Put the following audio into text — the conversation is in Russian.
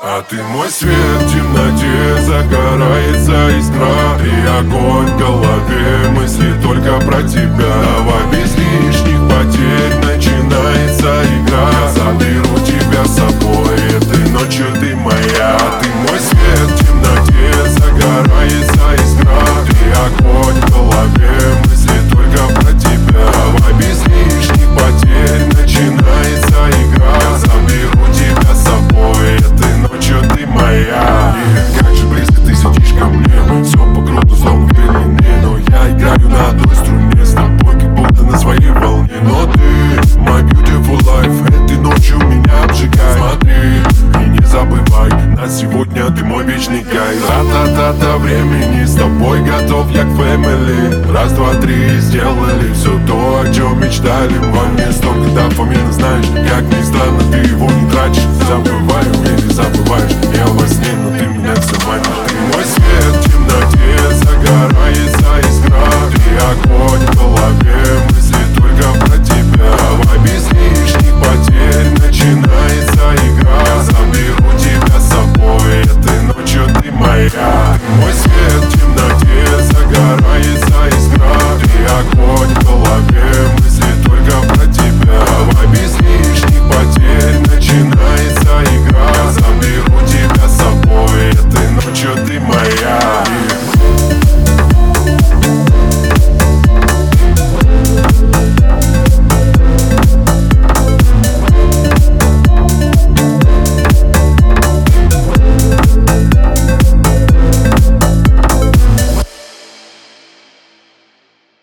А ты мой свет, в темноте загорается искра. Ты огонь в голове, мысли только про тебя. Давай без лишних потерь, начинается игра. Я заберу тебя с собой, этой ночью ты моя. А ты мой свет, в темноте загорается искра. Ты огонь в голове, мысли только про тебя. Давай без лишних потерь, начинается игра. Я заберу тебя с собой, этой ночью ты моя. И как же близко ты сидишь ко мне, все по кругу, словно в пелене. Но я играю на одной струне, с тобой как будто на своей волне. Но ты, my beautiful life, этой ночью меня обжигай. Смотри и не забывай, на сегодня ты мой вечный гай. Та-та-та-та времени, с тобой готов я к family. Раз, два, три, сделали все то, о чем мечтали. Во мне столько дофамина, знаешь, как ни странно, ты его не тратишь. Забываю или забываю.